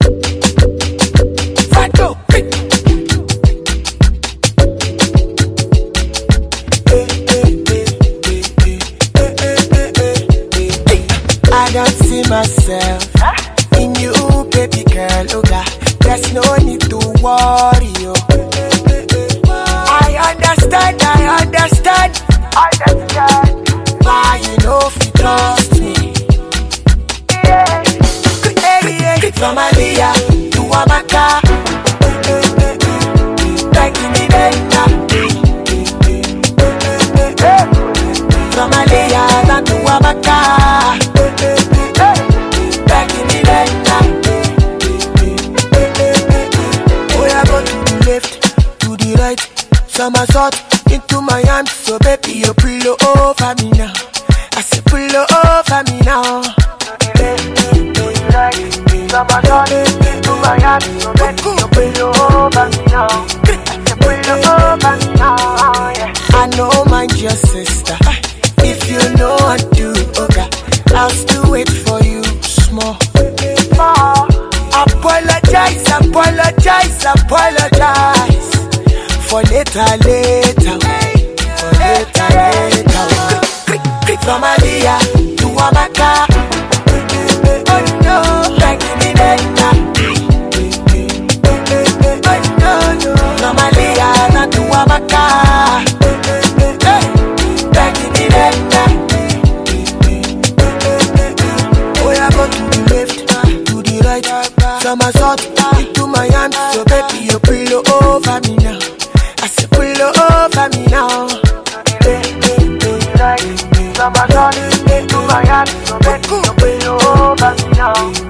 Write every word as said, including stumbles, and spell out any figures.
I don't see myself in you, baby girl. Oh God, there's no need to worry. Oh. I understand, I understand, understand why you know if you trust me. Yeah. Hey, hey, from Aliyah to Amaka, taking me there. From Aliyah to Amaka. Somersault into my hands, so baby you pull over me now. I say pull over me now. Somersault into my hands, so baby you pull over me now. I say pull over me now. Yeah. I know mind your sister. If you know I do, okay, I'll still wait for you small. Apologize, apologize, apologize. For later, later, for later, later. From Aliyah to Amaka, oh no, like me later. Oh no, no. From Aliyah to Amaka, like me later. Oh yeah, go to the left, to the right. Somersault into my hands, so baby you pull over me now. Pull over me now. Somebody into my hands, so baby, you pull over me now.